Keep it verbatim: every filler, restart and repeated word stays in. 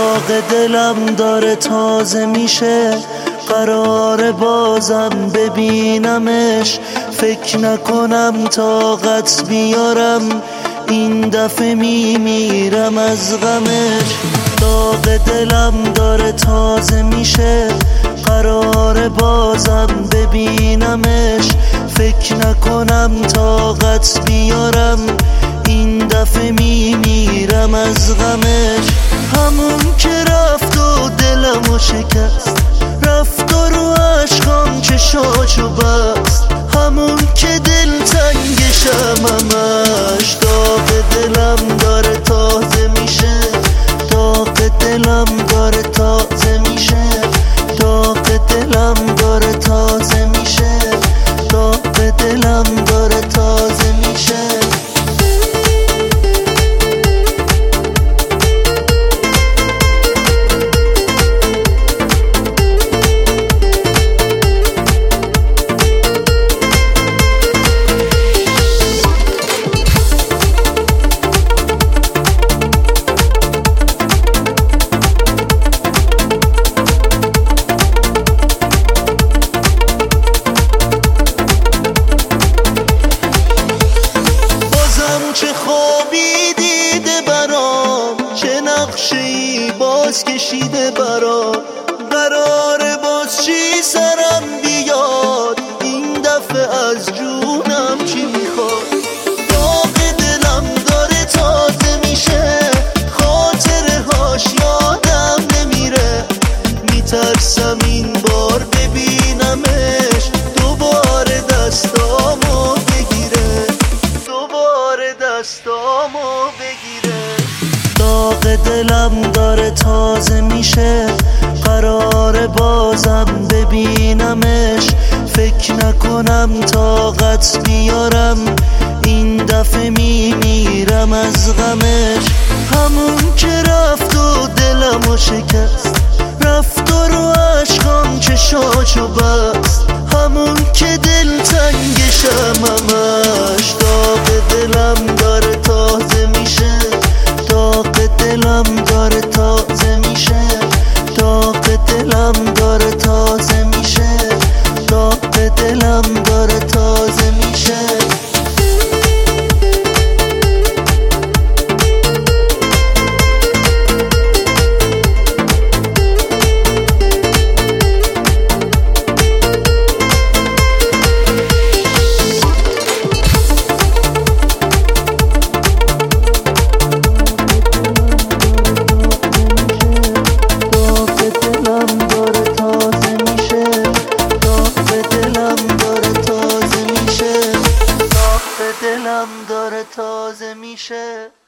داغ دلم داره تازه میشه، قرار بازم ببینمش. فکر نکنم طاقت بیارم، این دفعه میمیرم از غمش. داغ دلم داره تازه میشه، قرار بازم ببینمش. فکر نکنم طاقت بیارم، این دفعه میمیرم از غمش. همون که رفت و دلمو شکست، رفت و رو عشقام چشاشو بست. همون که دل تنگشم همش، داغ دلم داره تازه میشه، داغ دلم داره تازه میشه، داغ دلم داره تازه میشه، داغ دلم داره تازه میشه. چه خوابی دیده برام، چه نقشه‌ای باز کشیده برام. قراره باز چی سرم بیاد، این دفعه از جونم چی میخواد. داغ دلم داره تازه میشه، خاطره هاش یادم نمیره. میترسم این بار ببینمش، دوباره دستامو بگیره، دوباره دستامو بگیره. داغ دلم داره تازه میشه، قرار بازم ببینمش. فکر نکنم طاقت بیارم، این دفعه میمیرم از غمش. همون که رفت و دلمو شکست، رفت و رو عشقام چشاشو بست. همون که دل تنگشم همش، داغ دلم داره تازه میشه، داغ دلم داره تازه میشه، داغ دلم داره تازه میشه، داغ دلم داره تازه میشه. دلم داره تازه میشه.